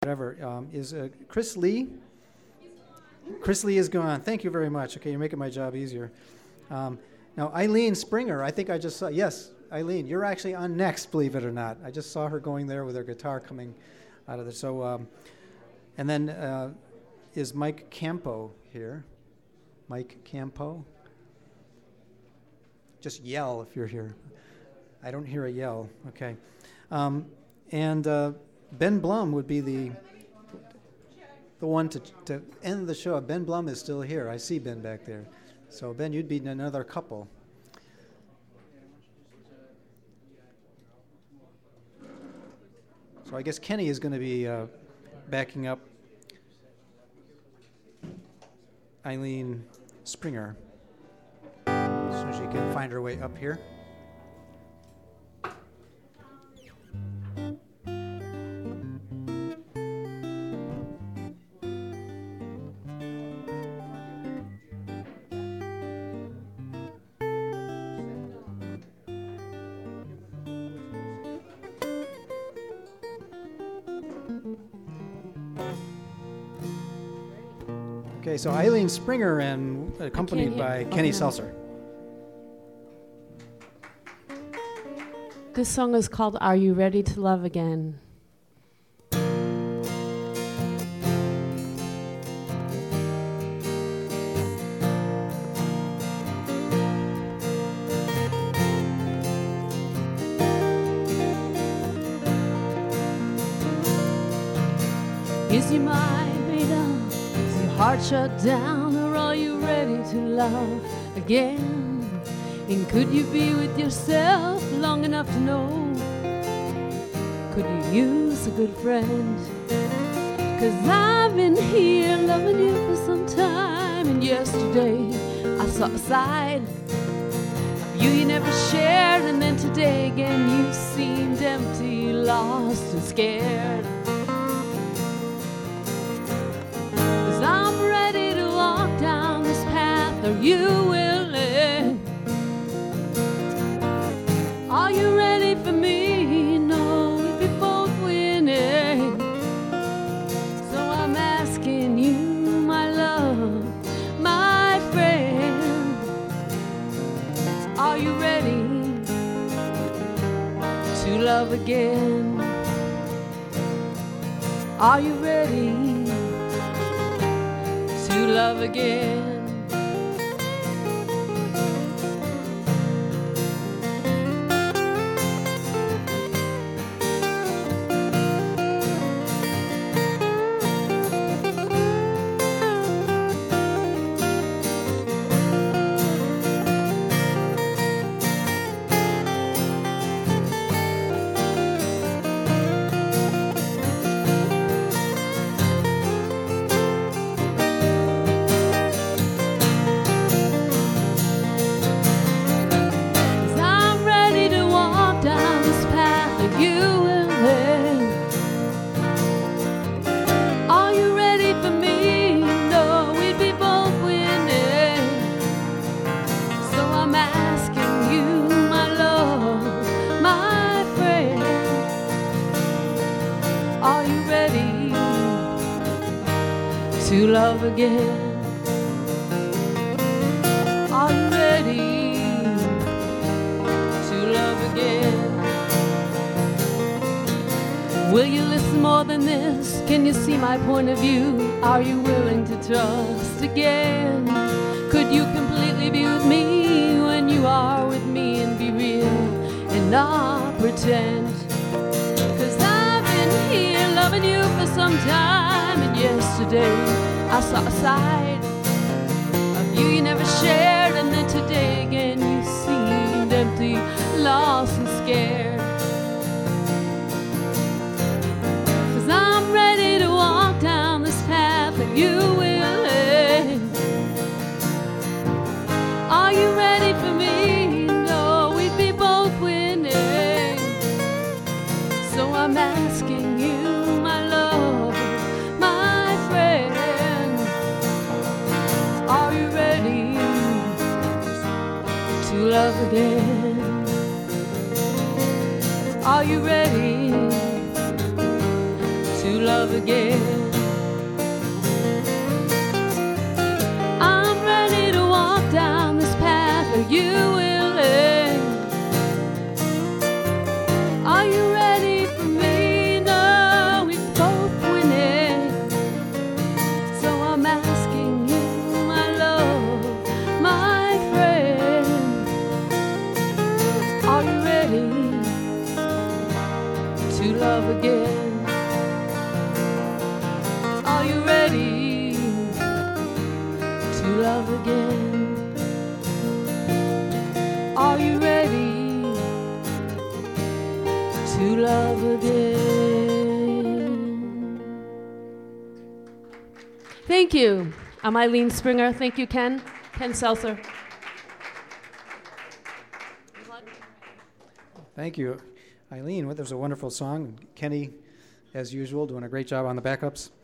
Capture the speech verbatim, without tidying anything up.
whatever, um, is uh, Chris Lee. Chris Lee is gone. Thank you very much. Okay, you're making my job easier. Um, now, Eileen Springer, I think I just saw, yes, Eileen, you're actually on next, believe it or not. I just saw her going there with her guitar coming out of there. So, um, and then uh, is Mike Campo here? Mike Campo? Just yell if you're here. I don't hear a yell. Okay. Um, and uh, Ben Blum would be the the one to to end the show. Ben Blum is still here. I see Ben back there. So Ben, you'd be another couple. So I guess Kenny is going to be uh, backing up Eileen Springer as soon as she can find her way up here. Okay, so Eileen Springer and accompanied by Kenny Seltzer. This song is called Are You Ready to Love Again? Is your mind made up? Heart shut down, or are you ready to love again? And could you be with yourself long enough to know? Could you use a good friend? 'Cause I've been here loving you for some time, and yesterday I saw a side of you you never shared, and then today again you seemed empty, lost and scared. I'm ready to walk down this path. Are you willing? Are you ready for me? No, we'd be both winning. So I'm asking you, my love, my friend, are you ready to love again? Are you ready to love again? To love again? Are you ready to love again? Will you listen more than this? Can you see my point of view? Are you willing to trust again? Could you completely be with me when you are with me, and be real and not pretend? 'Cause I've been here loving you for some time, and yesterday I saw a side of you you never shared, and then today again you seemed empty, lost and scared. 'Cause I'm ready to walk down this path, and you willing? Are you ready for me? No, we'd be both winning. So I'm asking you, my love, my friend, are you ready to love again? Are you ready to love love again. I'm ready to walk down this path where you will lead. Are you ready for me? No, we're both winning. So I'm asking you, my love, my friend, are you ready to love again? Are you ready to love again? Are you ready to love again? Thank you. I'm Eileen Springer. Thank you, Ken. Ken Seltzer. Thank you, Eileen. That was a wonderful song. Kenny, as usual, doing a great job on the backups.